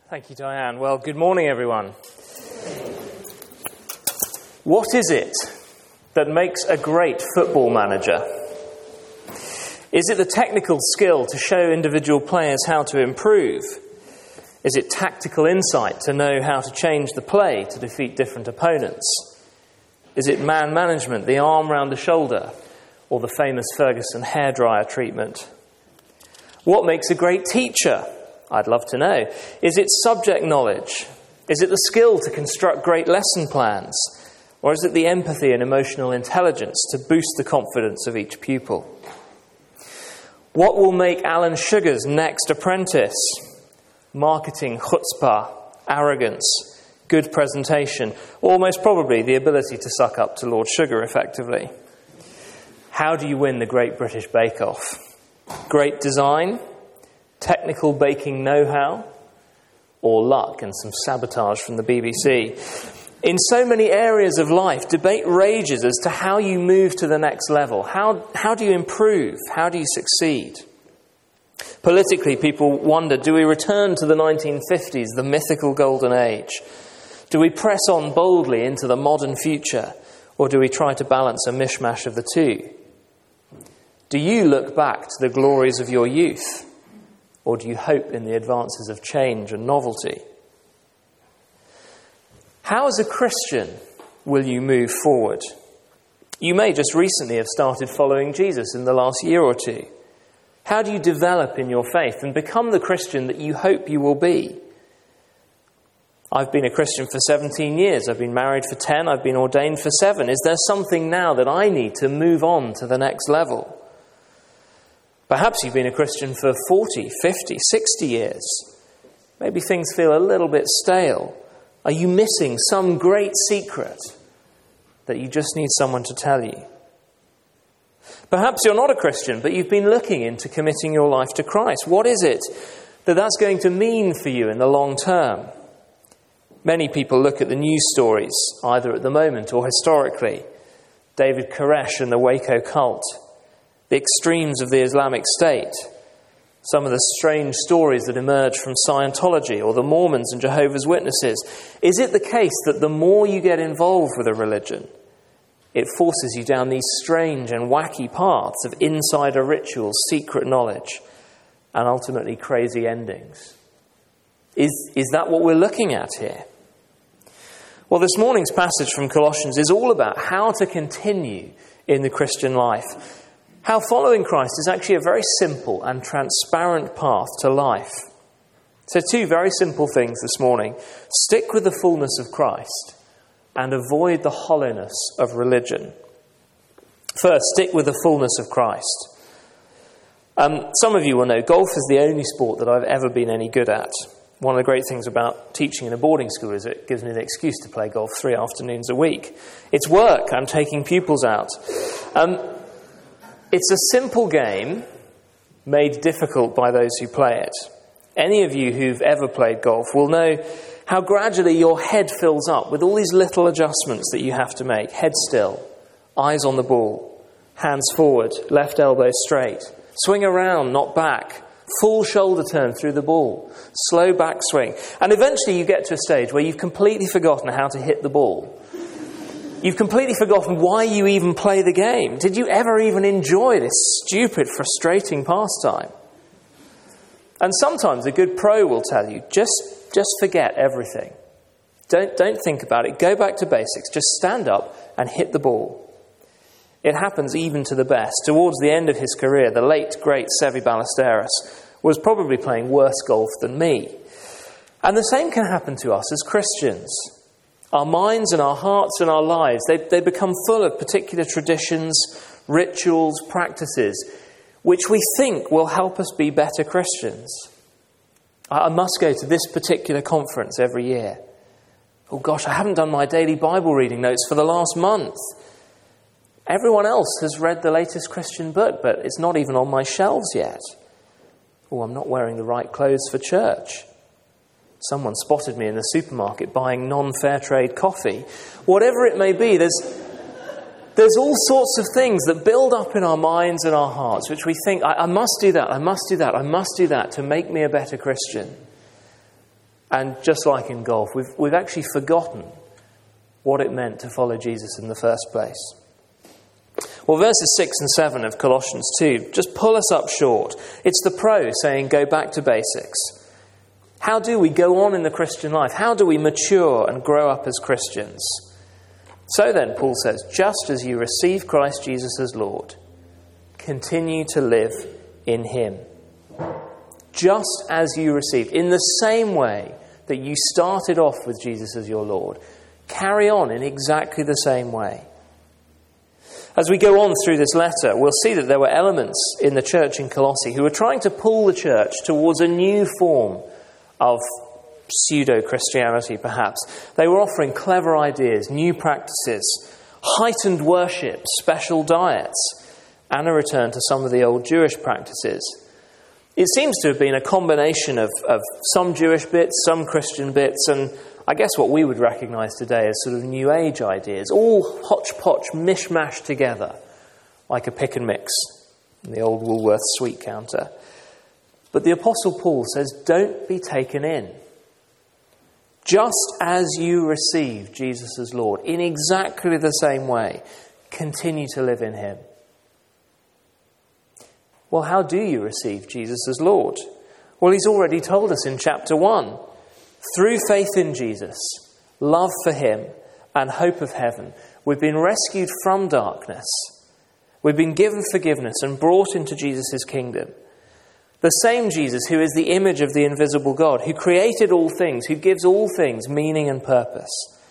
Thank you, Diane. Well, good morning, everyone. What is it that makes a great football manager? Is it the technical skill to show individual players how to improve? Is it tactical insight to know how to change the play to defeat different opponents? Is it man management, the arm round the shoulder, or the famous Ferguson hairdryer treatment? What makes a great teacher? I'd love to know. Is it subject knowledge? Is it the skill to construct great lesson plans? Or is it the empathy and emotional intelligence to boost the confidence of each pupil? What will make Alan Sugar's next apprentice? Marketing, chutzpah, arrogance, good presentation, or most probably the ability to suck up to Lord Sugar effectively. How do you win the Great British Bake Off? Great design? Technical baking know-how, or luck and some sabotage from the BBC. In so many areas of life, debate rages as to how you move to the next level. How do you improve? How do you succeed? Politically, people wonder, do we return to the 1950s, the mythical golden age? Do we press on boldly into the modern future, or do we try to balance a mishmash of the two? Do you look back to the glories of your youth? Or do you hope in the advances of change and novelty? How, as a Christian, will you move forward? You may just recently have started following Jesus in the last year or two. How do you develop in your faith and become the Christian that you hope you will be? I've been a Christian for 17 years. I've been married for 10. I've been ordained for 7. Is there something now that I need to move on to the next level? Perhaps you've been a Christian for 40, 50, 60 years. Maybe things feel a little bit stale. Are you missing some great secret that you just need someone to tell you? Perhaps you're not a Christian, but you've been looking into committing your life to Christ. What is it that's going to mean for you in the long term? Many people look at the news stories, either at the moment or historically. David Koresh and the Waco cult. The extremes of the Islamic State, some of the strange stories that emerge from Scientology or the Mormons and Jehovah's Witnesses. Is it the case that the more you get involved with a religion, it forces you down these strange and wacky paths of insider rituals, secret knowledge, and ultimately crazy endings? Is that what we're looking at here? Well, this morning's passage from Colossians is all about how to continue in the Christian life. How following Christ is actually a very simple and transparent path to life. So 2 very simple things this morning. Stick with the fullness of Christ and avoid the hollowness of religion. First, stick with the fullness of Christ. Some of you will know golf is the only sport that I've ever been any good at. One of the great things about teaching in a boarding school is it gives me the excuse to play golf 3 afternoons a week. It's work. I'm taking pupils out. It's a simple game made difficult by those who play it. Any of you who've ever played golf will know how gradually your head fills up with all these little adjustments that you have to make. Head still, eyes on the ball, hands forward, left elbow straight, swing around, not back, full shoulder turn through the ball, slow backswing. And eventually you get to a stage where you've completely forgotten how to hit the ball. You've completely forgotten why you even play the game. Did you ever even enjoy this stupid, frustrating pastime? And sometimes a good pro will tell you, just forget everything. Don't think about it. Go back to basics. Just stand up and hit the ball. It happens even to the best. Towards the end of his career, the late, great Seve Ballesteros was probably playing worse golf than me. And the same can happen to us as Christians. Our minds and our hearts and our lives, they become full of particular traditions, rituals, practices, which we think will help us be better Christians. I must go to this particular conference every year. Oh gosh, I haven't done my daily Bible reading notes for the last month. Everyone else has read the latest Christian book, but it's not even on my shelves yet. Oh, I'm not wearing the right clothes for church. Someone spotted me in the supermarket buying non-fair trade coffee. Whatever it may be, there's all sorts of things that build up in our minds and our hearts, which we think, I must do that, I must do that, I must do that to make me a better Christian. And just like in golf, we've actually forgotten what it meant to follow Jesus in the first place. Well, verses 6 and 7 of Colossians 2 just pull us up short. It's the pro saying, go back to basics. How do we go on in the Christian life? How do we mature and grow up as Christians? So then, Paul says, just as you receive Christ Jesus as Lord, continue to live in him. Just as you received, in the same way that you started off with Jesus as your Lord, carry on in exactly the same way. As we go on through this letter, we'll see that there were elements in the church in Colossae who were trying to pull the church towards a new form of pseudo-Christianity, perhaps. They were offering clever ideas, new practices, heightened worship, special diets, and a return to some of the old Jewish practices. It seems to have been a combination of some Jewish bits, some Christian bits, and I guess what we would recognise today as sort of New Age ideas, all hodgepodge, mishmash together, like a pick and mix in the old Woolworths sweet counter. But the Apostle Paul says, don't be taken in. Just as you receive Jesus as Lord, in exactly the same way, continue to live in him. Well, how do you receive Jesus as Lord? Well, he's already told us in chapter 1. Through faith in Jesus, love for him, and hope of heaven, we've been rescued from darkness. We've been given forgiveness and brought into Jesus' kingdom. The same Jesus who is the image of the invisible God, who created all things, who gives all things meaning and purpose.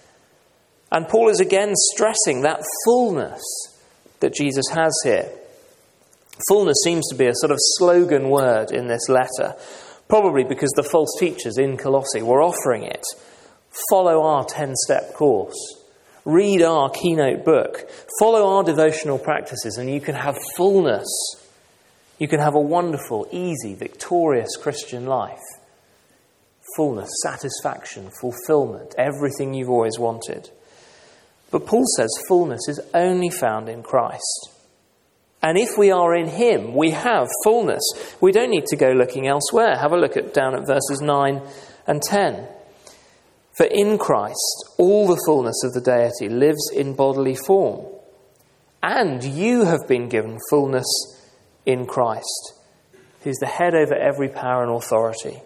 And Paul is again stressing that fullness that Jesus has here. Fullness seems to be a sort of slogan word in this letter, probably because the false teachers in Colossae were offering it. Follow our 10-step course. Read our keynote book. Follow our devotional practices and you can have fullness. You can have a wonderful, easy, victorious Christian life. Fullness, satisfaction, fulfillment, everything you've always wanted. But Paul says fullness is only found in Christ. And if we are in him, we have fullness. We don't need to go looking elsewhere. Have a look down at verses 9 and 10. For in Christ, all the fullness of the deity lives in bodily form. And you have been given fullness in Christ, who's the head over every power and authority.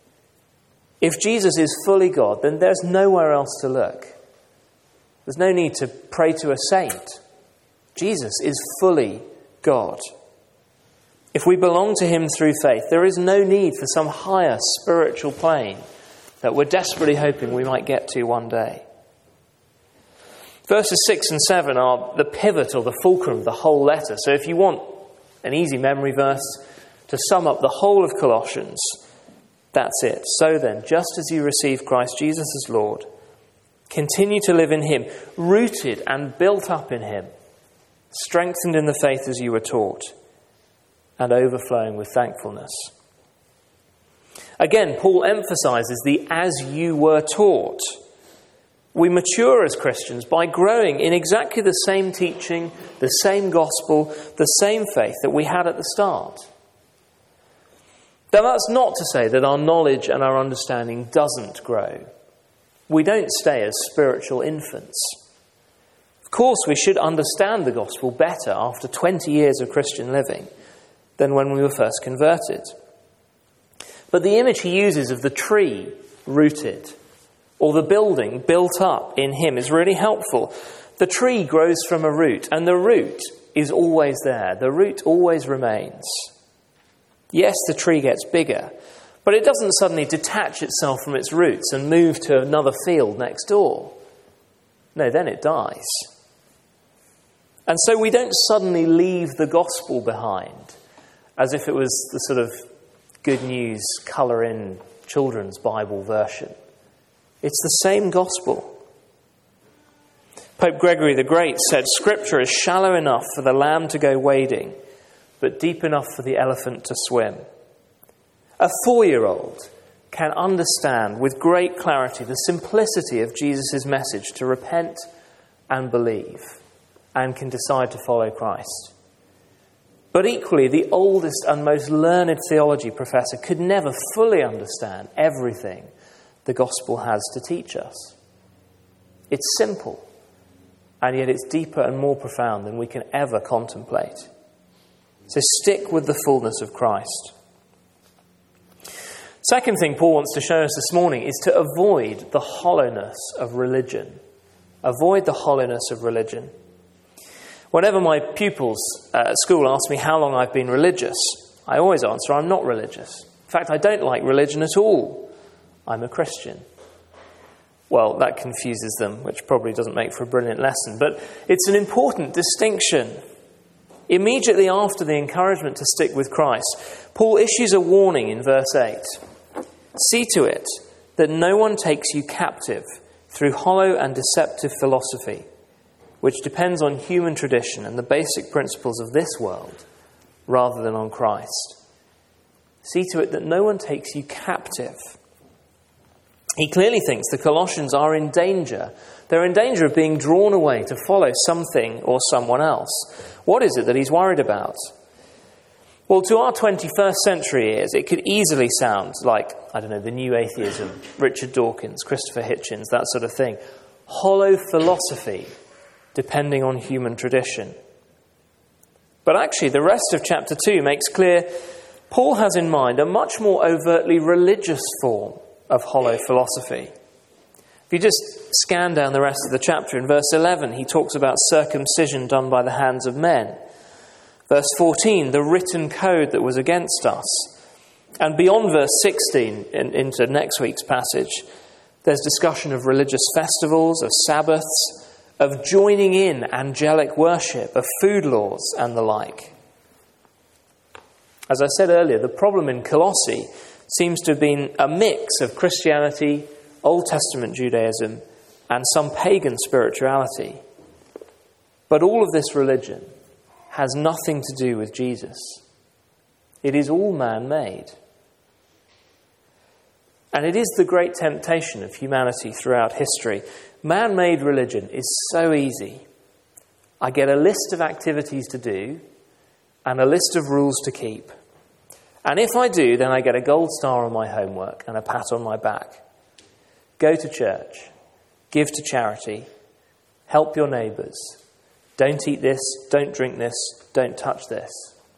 If Jesus is fully God, then there's nowhere else to look. There's no need to pray to a saint. Jesus is fully God. If we belong to him through faith, there is no need for some higher spiritual plane that we're desperately hoping we might get to one day. Verses 6 and 7 are the pivot or the fulcrum of the whole letter. So if you want an easy memory verse to sum up the whole of Colossians, that's it. So then, just as you receive Christ Jesus as Lord, continue to live in him, rooted and built up in him, strengthened in the faith as you were taught, and overflowing with thankfulness. Again, Paul emphasizes the as you were taught. We mature as Christians by growing in exactly the same teaching, the same gospel, the same faith that we had at the start. Now, that's not to say that our knowledge and our understanding doesn't grow. We don't stay as spiritual infants. Of course, we should understand the gospel better after 20 years of Christian living than when we were first converted. But the image he uses of the tree rooted or the building built up in him is really helpful. The tree grows from a root, and the root is always there. The root always remains. Yes, the tree gets bigger, but it doesn't suddenly detach itself from its roots and move to another field next door. No, then it dies. And so we don't suddenly leave the gospel behind as if it was the sort of good news colour-in children's Bible version. It's the same gospel. Pope Gregory the Great said, Scripture is shallow enough for the lamb to go wading, but deep enough for the elephant to swim. A 4-year-old can understand with great clarity the simplicity of Jesus' message to repent and believe, and can decide to follow Christ. But equally, the oldest and most learned theology professor could never fully understand everything the gospel has to teach us. It's simple, and yet it's deeper and more profound than we can ever contemplate. So stick with the fullness of Christ. Second thing Paul wants to show us this morning is to avoid the hollowness of religion. Avoid the hollowness of religion. Whenever my pupils at school ask me how long I've been religious, I always answer, I'm not religious. In fact, I don't like religion at all. I'm a Christian. Well, that confuses them, which probably doesn't make for a brilliant lesson. But it's an important distinction. Immediately after the encouragement to stick with Christ, Paul issues a warning in verse 8. See to it that no one takes you captive through hollow and deceptive philosophy, which depends on human tradition and the basic principles of this world, rather than on Christ. See to it that no one takes you captive. He clearly thinks the Colossians are in danger. They're in danger of being drawn away to follow something or someone else. What is it that he's worried about? Well, to our 21st century ears, it could easily sound like, the new atheism, Richard Dawkins, Christopher Hitchens, that sort of thing. Hollow philosophy, depending on human tradition. But actually, the rest of chapter 2 makes clear Paul has in mind a much more overtly religious form of hollow philosophy. If you just scan down the rest of the chapter, in verse 11, he talks about circumcision done by the hands of men. Verse 14, the written code that was against us. And beyond verse 16, into next week's passage, there's discussion of religious festivals, of Sabbaths, of joining in angelic worship, of food laws and the like. As I said earlier, the problem in Colossae seems to have been a mix of Christianity, Old Testament Judaism, and some pagan spirituality. But all of this religion has nothing to do with Jesus. It is all man-made. And it is the great temptation of humanity throughout history. Man-made religion is so easy. I get a list of activities to do and a list of rules to keep. And if I do, then I get a gold star on my homework and a pat on my back. Go to church, give to charity, help your neighbours. Don't eat this, don't drink this, don't touch this.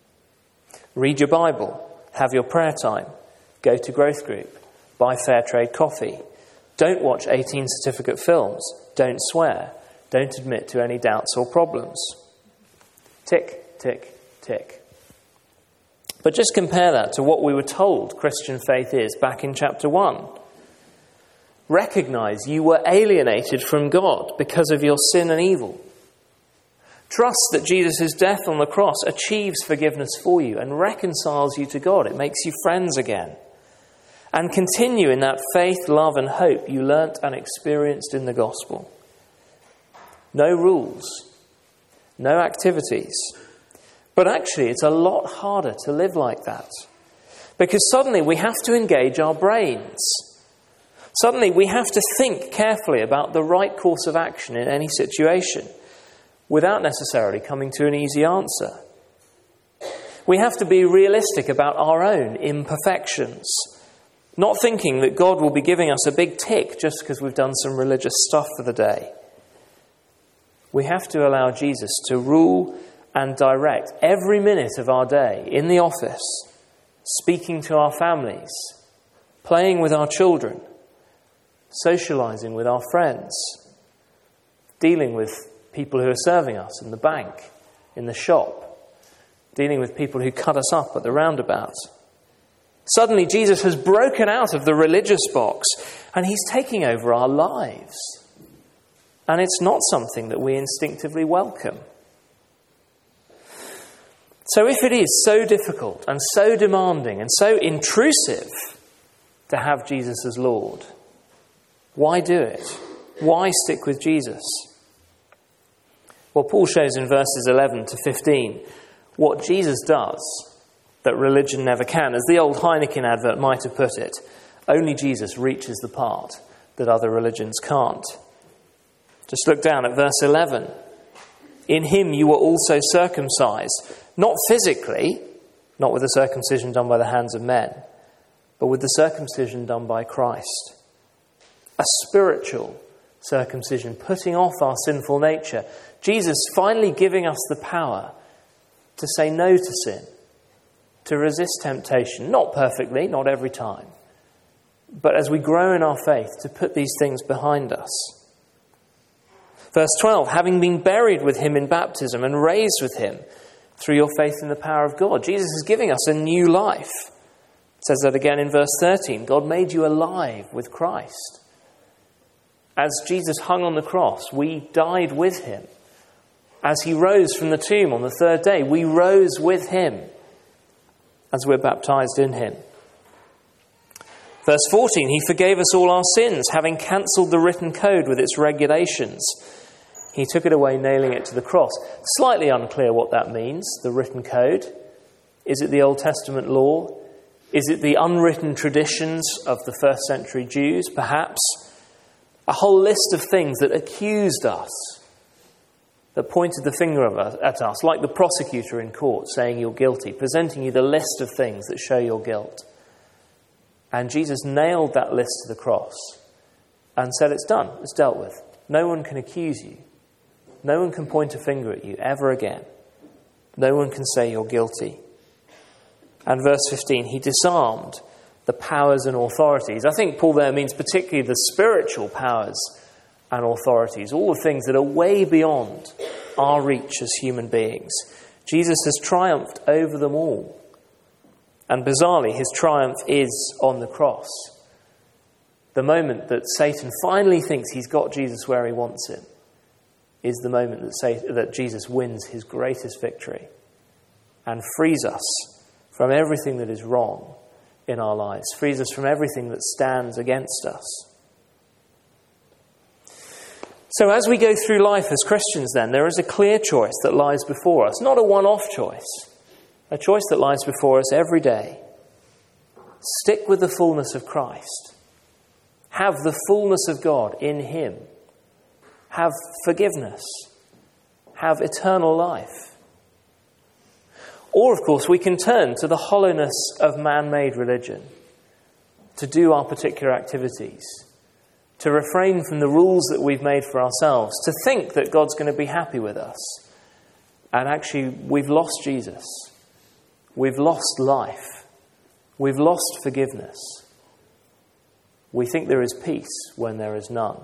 Read your Bible, have your prayer time, go to growth group, buy fair trade coffee. Don't watch 18 certificate films, don't swear, don't admit to any doubts or problems. Tick, tick, tick. But just compare that to what we were told Christian faith is back in chapter 1. Recognize you were alienated from God because of your sin and evil. Trust that Jesus' death on the cross achieves forgiveness for you and reconciles you to God. It makes you friends again. And continue in that faith, love and hope you learnt and experienced in the gospel. No rules, no activities. But actually, it's a lot harder to live like that. Because suddenly we have to engage our brains. Suddenly we have to think carefully about the right course of action in any situation, without necessarily coming to an easy answer. We have to be realistic about our own imperfections, not thinking that God will be giving us a big tick just because we've done some religious stuff for the day. We have to allow Jesus to rule and direct every minute of our day in the office, speaking to our families, playing with our children, socializing with our friends, dealing with people who are serving us in the bank, in the shop, dealing with people who cut us up at the roundabout. Suddenly Jesus has broken out of the religious box and he's taking over our lives. And it's not something that we instinctively welcome. So if it is so difficult and so demanding and so intrusive to have Jesus as Lord, why do it? Why stick with Jesus? Well, Paul shows in verses 11 to 15 what Jesus does that religion never can. As the old Heineken advert might have put it, only Jesus reaches the part that other religions can't. Just look down at verse 11. In him you were also circumcised, not physically, not with the circumcision done by the hands of men, but with the circumcision done by Christ, a spiritual circumcision, putting off our sinful nature. Jesus finally giving us the power to say no to sin, to resist temptation, not perfectly, not every time, but as we grow in our faith, to put these things behind us. Verse 12, having been buried with him in baptism and raised with him through your faith in the power of God. Jesus is giving us a new life. It says that again in verse 13. God made you alive with Christ. As Jesus hung on the cross, we died with him. As he rose from the tomb on the third day, we rose with him as we're baptized in him. Verse 14, he forgave us all our sins, having cancelled the written code with its regulations. He took it away, nailing it to the cross. Slightly unclear what that means, the written code. Is it the Old Testament law? Is it the unwritten traditions of the first century Jews, perhaps? A whole list of things that accused us, that pointed the finger at us, like the prosecutor in court saying you're guilty, presenting you the list of things that show your guilt. And Jesus nailed that list to the cross and said, it's done, it's dealt with. No one can accuse you. No one can point a finger at you ever again. No one can say you're guilty. And verse 15, he disarmed the powers and authorities. I think Paul there means particularly the spiritual powers and authorities, all the things that are way beyond our reach as human beings. Jesus has triumphed over them all. And bizarrely, his triumph is on the cross. The moment that Satan finally thinks he's got Jesus where he wants him is the moment that Jesus wins his greatest victory and frees us from everything that is wrong in our lives, frees us from everything that stands against us. So as we go through life as Christians then, there is a clear choice that lies before us, not a one-off choice, a choice that lies before us every day. Stick with the fullness of Christ. Have the fullness of God in him. Have forgiveness. Have eternal life. Or, of course, we can turn to the hollowness of man-made religion, to do our particular activities, to refrain from the rules that we've made for ourselves, to think that God's going to be happy with us. And actually, we've lost Jesus. We've lost life. We've lost forgiveness. We think there is peace when there is none.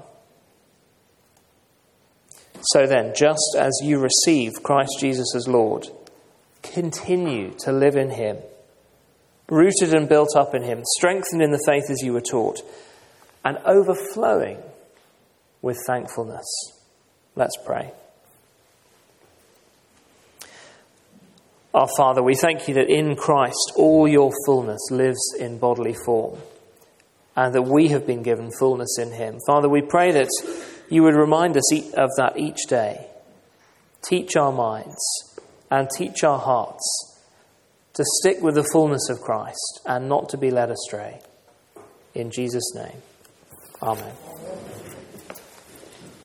So then, just as you receive Christ Jesus as Lord, continue to live in him, rooted and built up in him, strengthened in the faith as you were taught, and overflowing with thankfulness. Let's pray. Our Father, we thank you that in Christ all your fullness lives in bodily form, and that we have been given fullness in him. Father, we pray that you would remind us of that each day. Teach our minds and teach our hearts to stick with the fullness of Christ and not to be led astray. In Jesus' name, amen.